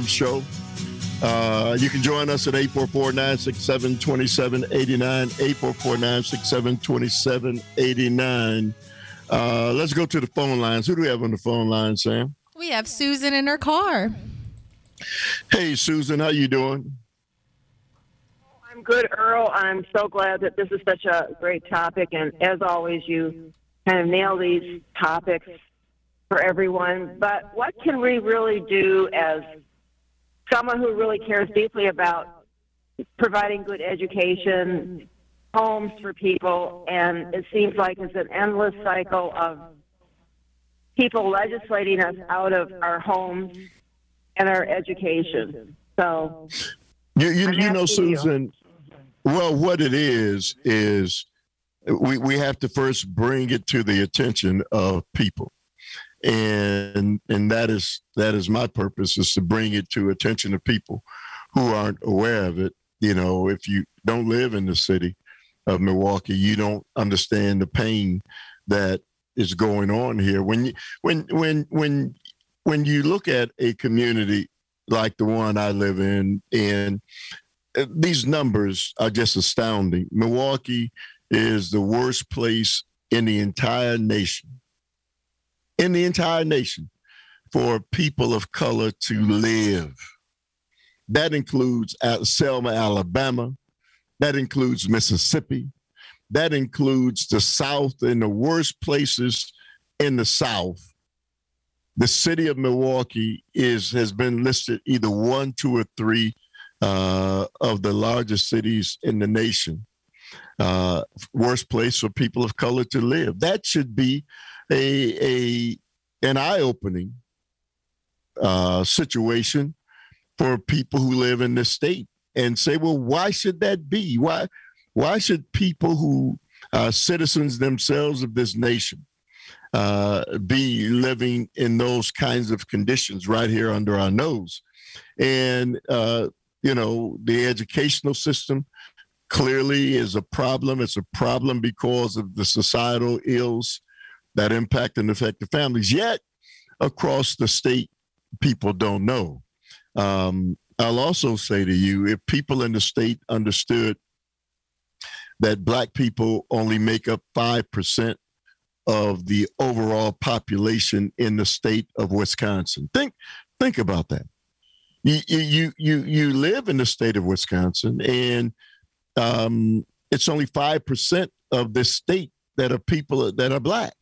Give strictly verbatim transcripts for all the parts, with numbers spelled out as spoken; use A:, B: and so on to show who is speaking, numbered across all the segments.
A: Abrams Show. Uh, you can join us at eight four four, nine six seven, two seven eight nine, eight four four, nine six seven, two seven eight nine. Uh, let's go to the phone lines. Who do we have on the phone line, Sam?
B: We have Susan in her car.
A: Hey, Susan, how you doing?
C: I'm good, Earl. I'm so glad that this is such a great topic, and as always, you kind of nail these topics for everyone. But what can we really do as someone who really cares deeply about providing good education, homes for people, and it seems like it's an endless cycle of people legislating us out of our homes and our education. So,
A: you you, you know, Susan, you. well, what it is is we we have to first bring it to the attention of people, and and that is that is my purpose, is to bring it to attention of people who aren't aware of it. You know, if you don't live in the city of Milwaukee, you don't understand the pain that is going on here. When you when when when when you look at a community like the one I live in, and these numbers are just astounding. Milwaukee is the worst place in the entire nation, in the entire nation, for people of color to live. That includes Selma, Alabama. That includes Mississippi. That includes the South, and the worst places in the South. The city of Milwaukee is has been listed either one, two, or three uh, of the largest cities in the nation. Uh, worst place for people of color to live. That should be a a an eye-opening uh, situation for people who live in this state, and say, well, why should that be? Why why should people who are citizens themselves of this nation uh, be living in those kinds of conditions right here under our nose? And, uh, you know, the educational system clearly is a problem. It's a problem because of the societal ills that impact and affect the families. Yet, across the state, people don't know. Um, I'll also say to you, if people in the state understood that Black people only make up five percent of the overall population in the state of Wisconsin, think think about that. You you you you live in the state of Wisconsin, and um, it's only five percent of the state that are people that are Black,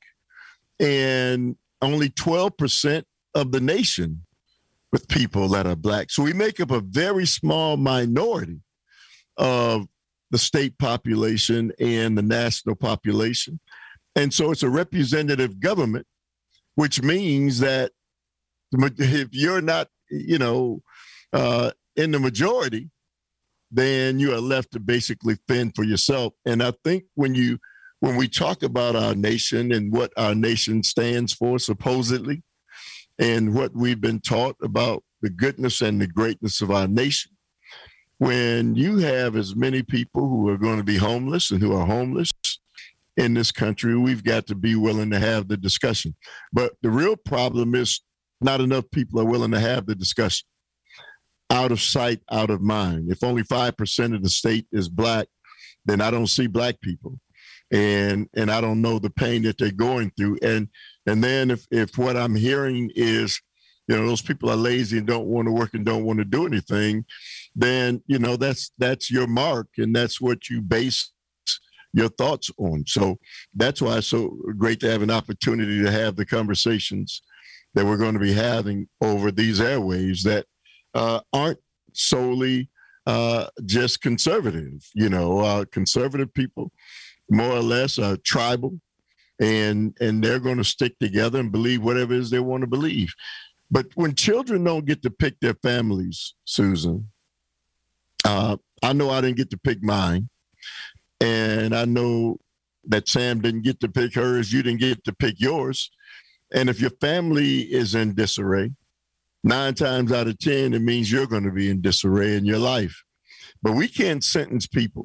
A: and only twelve percent of the nation with people that are Black. So we make up a very small minority of the state population and the national population. And so it's a representative government, which means that if you're not, you know, uh, in the majority, then you are left to basically fend for yourself. And I think when you, when we talk about our nation and what our nation stands for, supposedly, and what we've been taught about the goodness and the greatness of our nation, when you have as many people who are going to be homeless and who are homeless in this country, we've got to be willing to have the discussion. But the real problem is not enough people are willing to have the discussion. Out of sight, out of mind. If only five percent of the state is Black, then I don't see Black people. And and I don't know the pain that they're going through. And and then if, if what I'm hearing is, you know, those people are lazy and don't want to work and don't want to do anything, then, you know, that's that's your mark, and that's what you base your thoughts on. So that's why it's so great to have an opportunity to have the conversations that we're going to be having over these airwaves that uh, aren't solely uh, just conservative. You know, uh, conservative people more or less are tribal, and and they're going to stick together and believe whatever it is they want to believe. But when children don't get to pick their families, Susan, uh, I know I didn't get to pick mine, and I know that Sam didn't get to pick hers, you didn't get to pick yours. And if your family is in disarray, nine times out of ten, it means you're going to be in disarray in your life. But we can't sentence people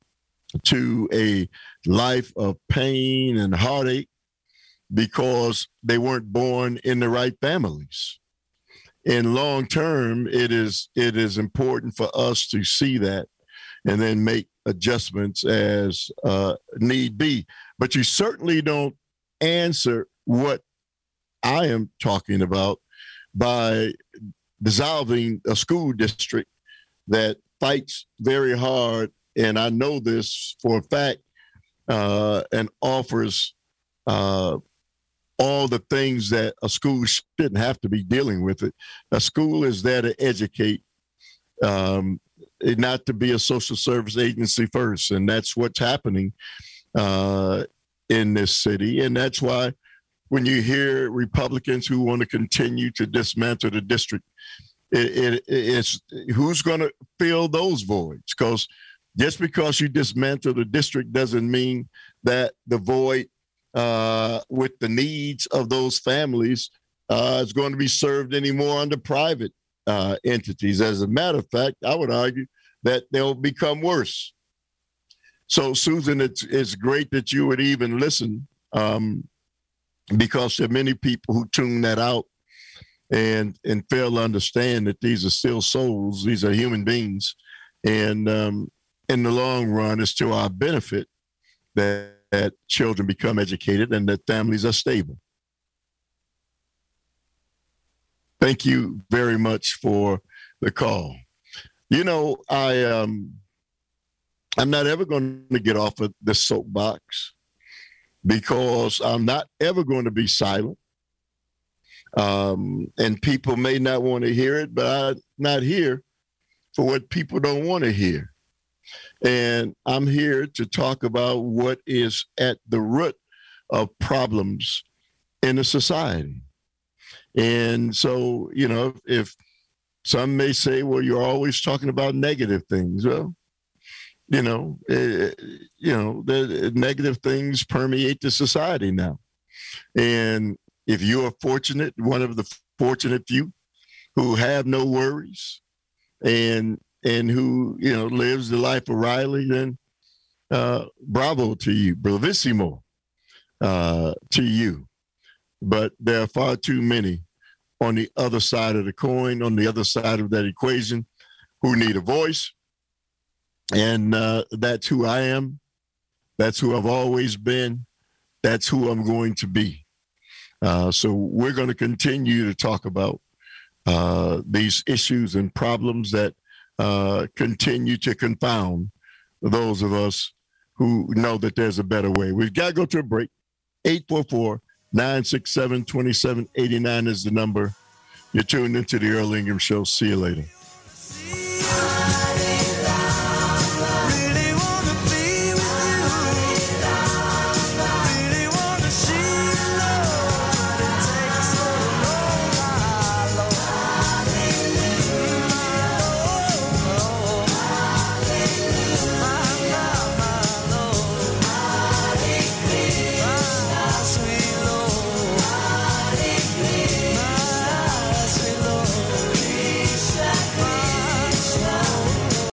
A: to a life of pain and heartache because they weren't born in the right families. in long term, it is it is important for us to see that and then make adjustments as uh, need be. But you certainly don't answer what I am talking about by dissolving a school district that fights very hard, and I know this for a fact, uh, and offers uh, all the things that a school shouldn't have to be dealing with it. A school is there to educate, um, not to be a social service agency first, and that's what's happening uh, in this city, and that's why when you hear Republicans who want to continue to dismantle the district, it, it, it's who's going to fill those voids? Because just because you dismantle the district doesn't mean that the void uh, with the needs of those families uh, is going to be served anymore under private uh, entities. As a matter of fact, I would argue that they'll become worse. So, Susan, it's, it's great that you would even listen. Um, because there are many people who tune that out and and fail to understand that these are still souls, these are human beings, and um, in the long run, it's to our benefit that, that children become educated and that families are stable. Thank you very much for the call. You know, I um, I'm not ever going to get off of this soapbox, because I'm not ever going to be silent. Um, and people may not want to hear it, but I'm not here for what people don't want to hear. And I'm here to talk about what is at the root of problems in a society. And so, you know, if some may say, well, you're always talking about negative things. Well, You know, uh, you know, the negative things permeate the society now. And if you are fortunate, one of the fortunate few who have no worries and and who, you know, lives the life of Riley, then uh, bravo to you, bravissimo uh, to you. But there are far too many on the other side of the coin, on the other side of that equation, who need a voice. And uh, that's who I am. That's who I've always been. That's who I'm going to be. Uh, so we're going to continue to talk about uh, these issues and problems that uh, continue to confound those of us who know that there's a better way. We've got to go to a break. eight four four, nine six seven, two seven eight nine is the number. You're tuned into the Earl Ingram Show. See you later.